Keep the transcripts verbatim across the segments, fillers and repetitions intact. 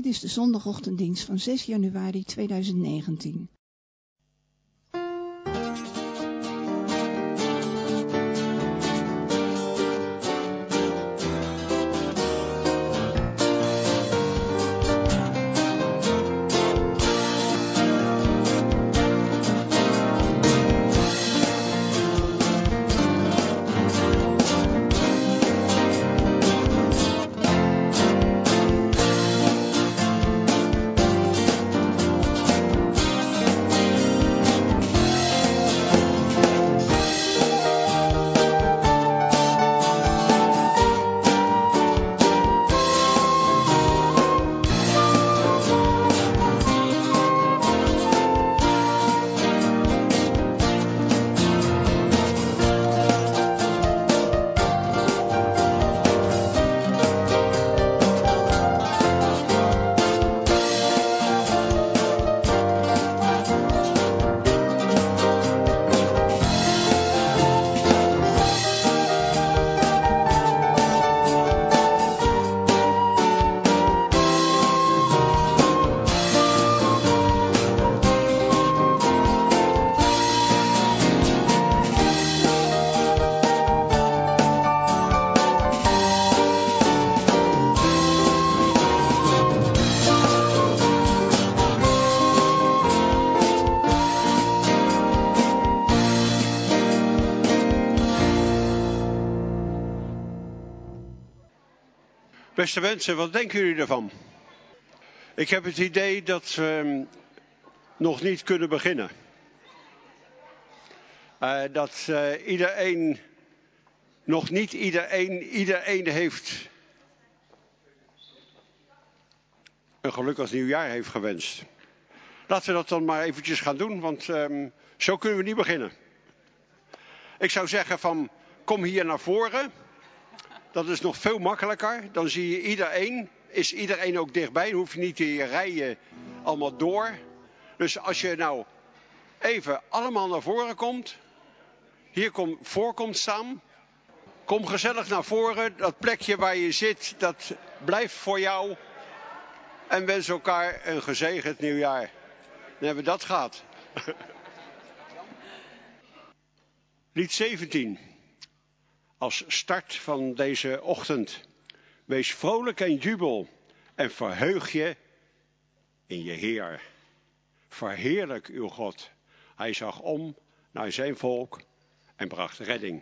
Dit is de zondagochtenddienst van zes januari tweeduizend negentien. Beste mensen, wat denken jullie ervan? Ik heb het idee dat we nog niet kunnen beginnen. Uh, dat uh, iedereen, nog niet iedereen, iedereen heeft een gelukkig nieuwjaar heeft gewenst. Laten we dat dan maar eventjes gaan doen, want um, zo kunnen we niet beginnen. Ik zou zeggen van, kom hier naar voren. Dat is nog veel makkelijker. Dan zie je iedereen. Is iedereen ook dichtbij. Dan hoef je niet in je rijen allemaal door. Dus als je nou even allemaal naar voren komt. Hier kom, voor komt staan. Kom gezellig naar voren. Dat plekje waar je zit, dat blijft voor jou. En wens elkaar een gezegend nieuwjaar. Dan hebben we dat gehad. Lied zeventien. Als start van deze ochtend. Wees vrolijk en jubel en verheug je in je Heer. Verheerlijk uw God. Hij zag om naar zijn volk en bracht redding.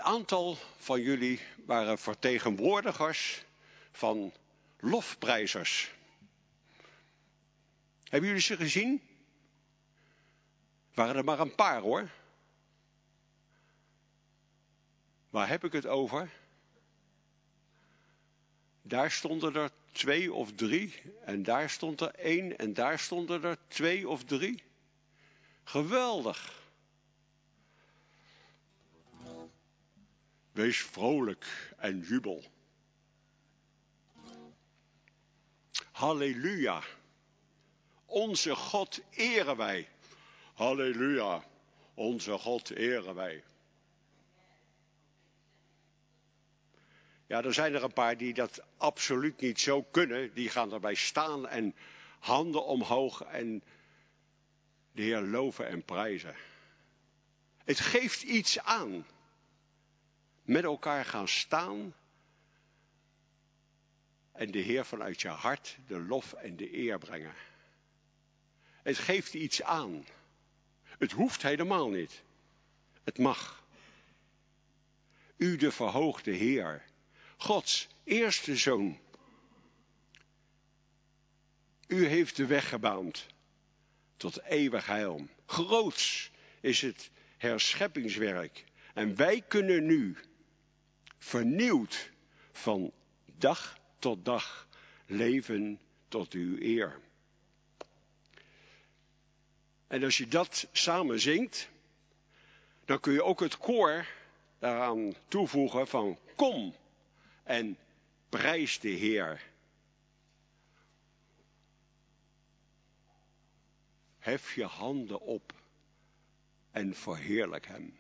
aantal van jullie waren vertegenwoordigers van lofprijzers. Hebben jullie ze gezien? Waren er maar een paar hoor. Waar heb ik het over? Daar stonden er twee of drie en daar stond er één en daar stonden er twee of drie. Geweldig. Wees vrolijk en jubel. Halleluja. Onze God eren wij. Halleluja. Onze God eren wij. Ja, er zijn er een paar die dat absoluut niet zo kunnen. Die gaan erbij staan en handen omhoog en de Heer loven en prijzen. Het geeft iets aan. Met elkaar gaan staan en de Heer vanuit je hart de lof en de eer brengen. Het geeft iets aan. Het hoeft helemaal niet. Het mag. U de verhoogde Heer, Gods eerste zoon. U heeft de weg gebaand tot eeuwig heil. Groots is het herscheppingswerk. En wij kunnen nu vernieuwd van dag tot dag leven tot uw eer. En als je dat samen zingt, dan kun je ook het koor daaraan toevoegen van kom en prijs de Heer. Hef je handen op en verheerlijk hem.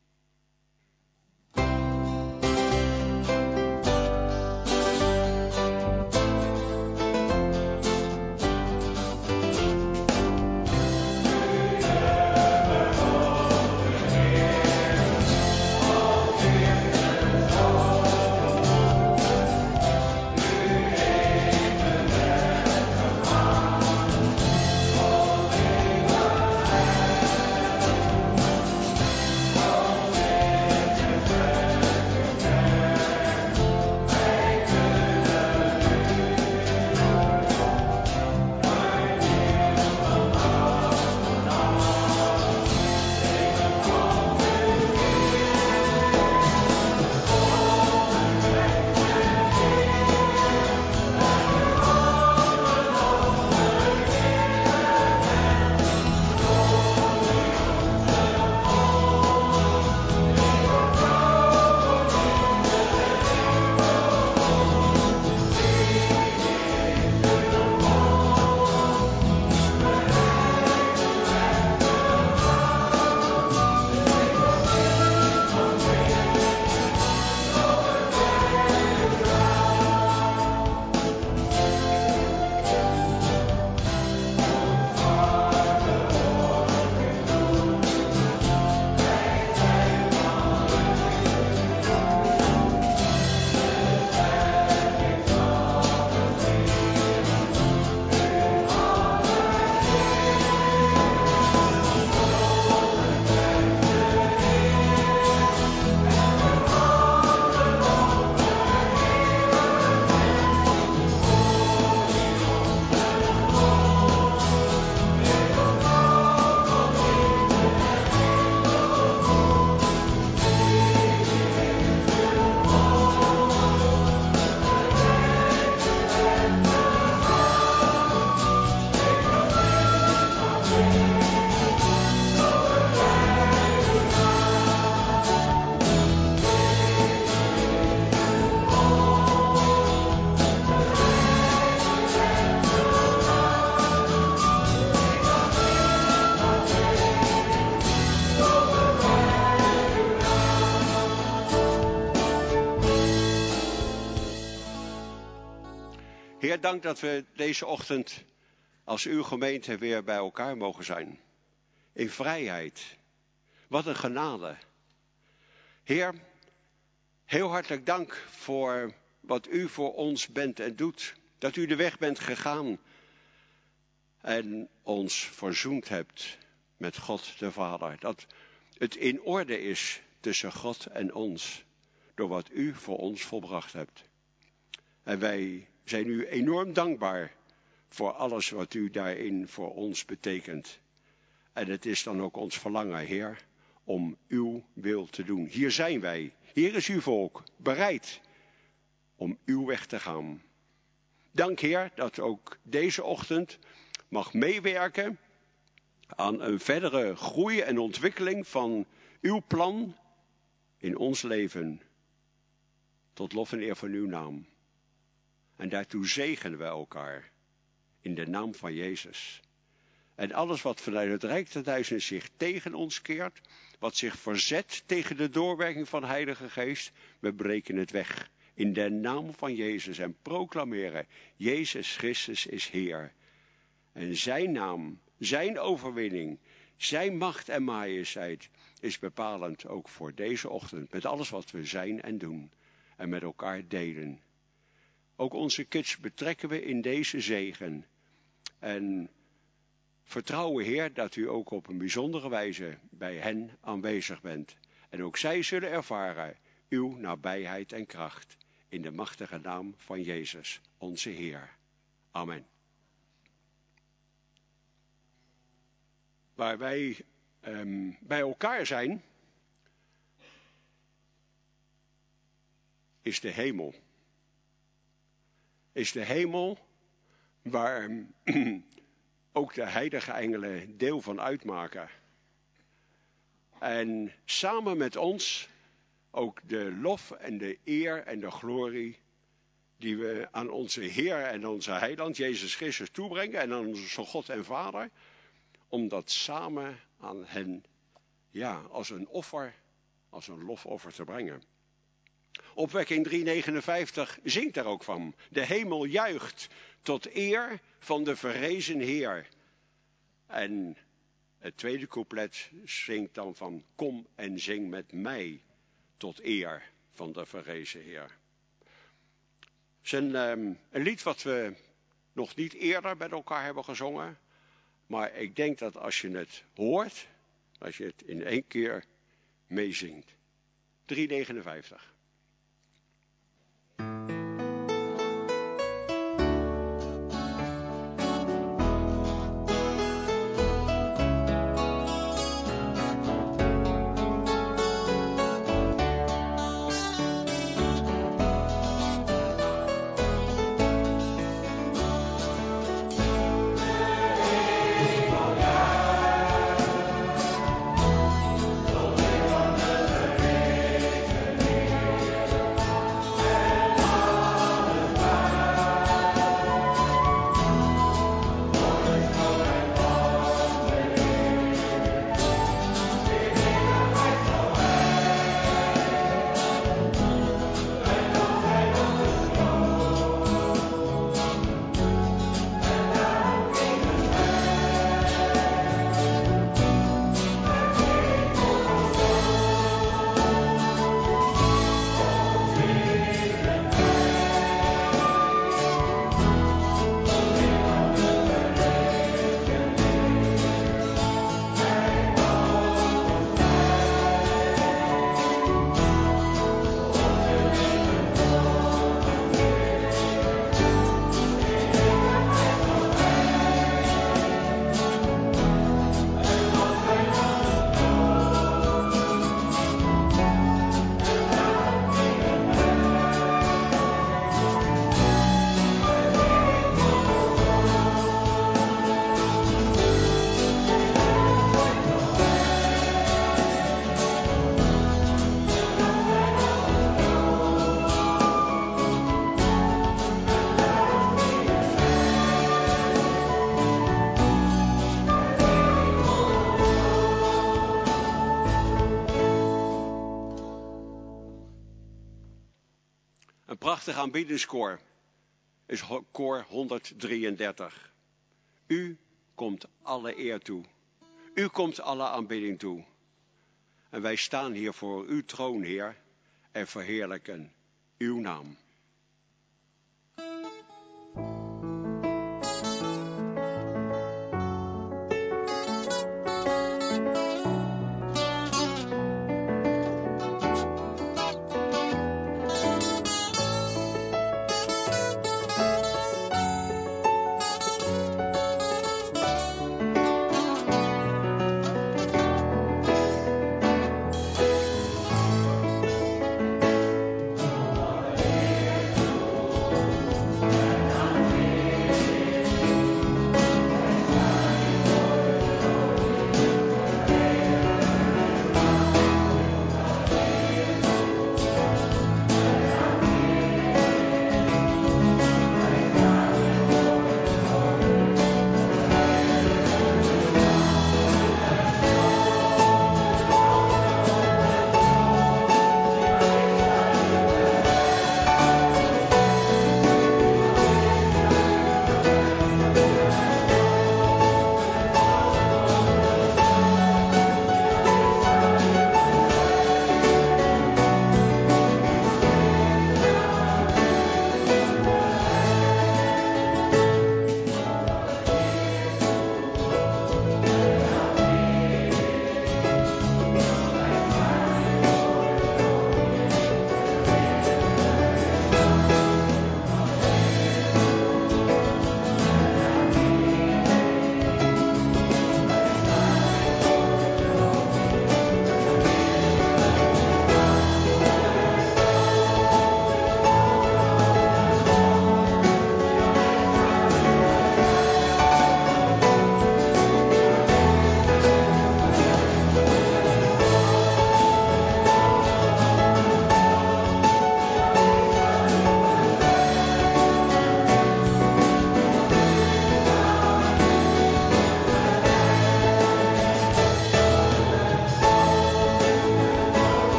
Heer, dank dat we deze ochtend als uw gemeente weer bij elkaar mogen zijn. In vrijheid. Wat een genade. Heer, heel hartelijk dank voor wat u voor ons bent en doet. Dat u de weg bent gegaan en ons verzoend hebt met God de Vader. Dat het in orde is tussen God en ons, door wat u voor ons volbracht hebt. En wij zijn u enorm dankbaar voor alles wat u daarin voor ons betekent. En het is dan ook ons verlangen, Heer, om uw wil te doen. Hier zijn wij, hier is uw volk, bereid om uw weg te gaan. Dank, Heer, dat ook deze ochtend mag meewerken aan een verdere groei en ontwikkeling van uw plan in ons leven. Tot lof en eer van uw naam. En daartoe zegenen we elkaar in de naam van Jezus. En alles wat vanuit het Rijk der Duizenden zich tegen ons keert, wat zich verzet tegen de doorwerking van de Heilige Geest, we breken het weg. In de naam van Jezus en proclameren, Jezus Christus is Heer. En zijn naam, zijn overwinning, zijn macht en majesteit is bepalend ook voor deze ochtend. Met alles wat we zijn en doen en met elkaar delen. Ook onze kids betrekken we in deze zegen. En vertrouwen, Heer, dat u ook op een bijzondere wijze bij hen aanwezig bent. En ook zij zullen ervaren uw nabijheid en kracht. In de machtige naam van Jezus, onze Heer. Amen. Waar wij um, bij elkaar zijn, is de hemel. Is de hemel waar um, ook de heilige engelen deel van uitmaken. En samen met ons ook de lof en de eer en de glorie die we aan onze Heer en onze Heiland, Jezus Christus, toebrengen en aan onze God en Vader, om dat samen aan hen, ja, als een offer, als een lofoffer te brengen. Opwekking driehonderdnegenenvijftig zingt daar ook van. De hemel juicht tot eer van de verrezen Heer. En het tweede couplet zingt dan van: kom en zing met mij tot eer van de verrezen Heer. Het is een, um, een lied wat we nog niet eerder met elkaar hebben gezongen. Maar ik denk dat als je het hoort, als je het in één keer meezingt. driehonderdnegenenvijftig. Een prachtig aanbiddingskoor is koor honderddrieëndertig. U komt alle eer toe. U komt alle aanbidding toe. En wij staan hier voor uw troon, Heer, en verheerlijken uw naam.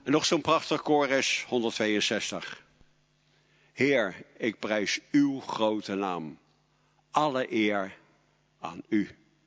En nog zo'n prachtig koorres, honderdtweeënzestig. Heer, ik prijs uw grote naam. Alle eer aan u.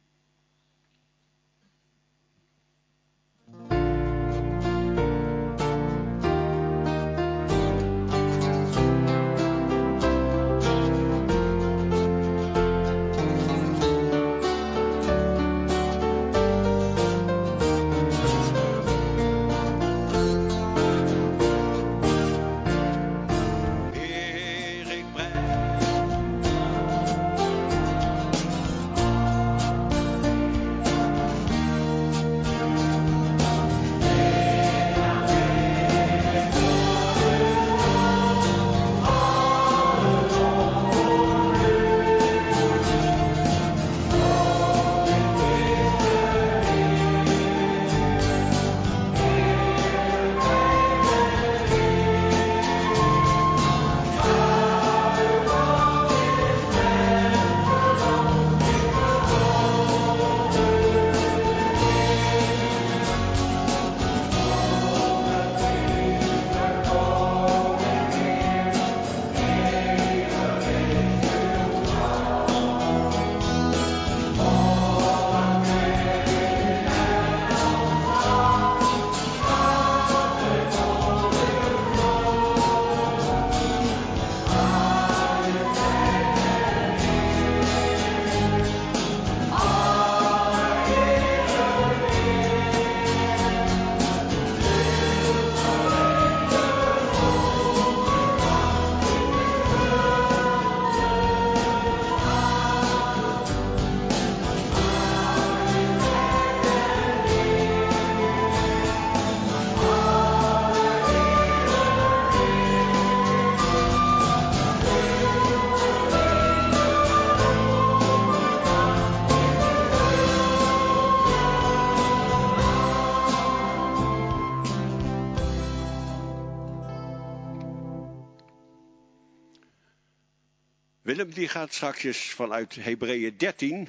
Willem die gaat straks vanuit Hebreeën dertien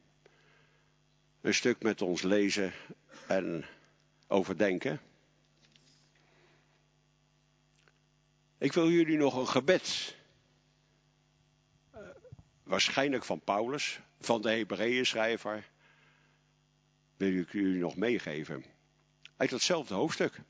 een stuk met ons lezen en overdenken. Ik wil jullie nog een gebed, uh, waarschijnlijk van Paulus, van de Hebreeën schrijver, wil ik jullie nog meegeven. Uit datzelfde hoofdstuk.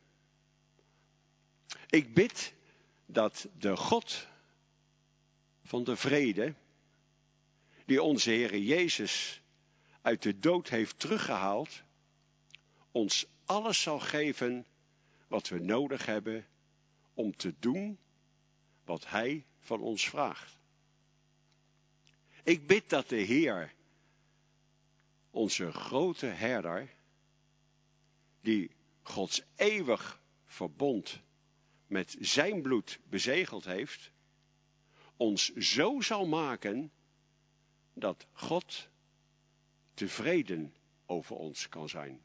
Ik bid dat de God van de vrede, die onze Heere Jezus uit de dood heeft teruggehaald, ons alles zal geven wat we nodig hebben om te doen wat Hij van ons vraagt. Ik bid dat de Heer, onze grote herder, die Gods eeuwig verbond met zijn bloed bezegeld heeft, ons zo zal maken dat God tevreden over ons kan zijn.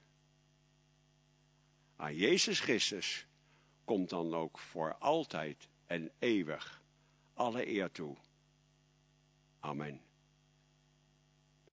Aan Jezus Christus komt dan ook voor altijd en eeuwig alle eer toe. Amen.